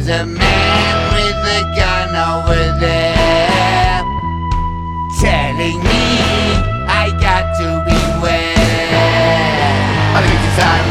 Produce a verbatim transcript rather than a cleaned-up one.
a man with a gun over there, telling me I got to beware. I think it's time